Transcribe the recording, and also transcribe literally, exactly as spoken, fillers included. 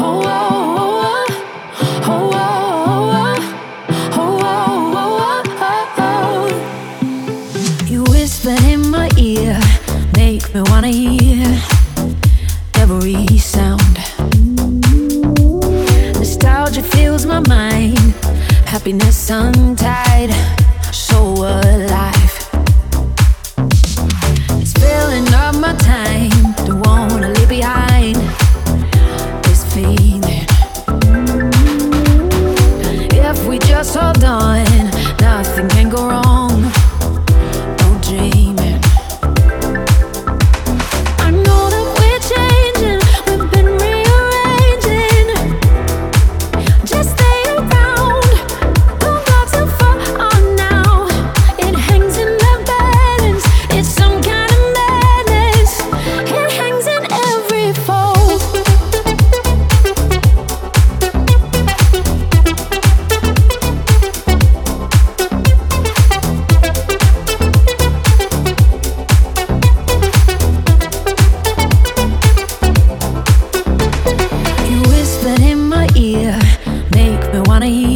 Oh, oh, oh, oh, oh, oh, oh, oh. You whispered in my ear, make me wanna hear every sound. Nostalgia fills my mind, happiness untied, so alive. It's filling up my time, don't wanna leave behind this feeling. If we just hold on, nothing can go wrong. No dreaming. I know that we're changing, we've been rearranging. Just stay around, don't go too far on now. It hangs in the balance, it's some kind of madness. It hangs in every fold. You whispered in my ear, make me wanna hear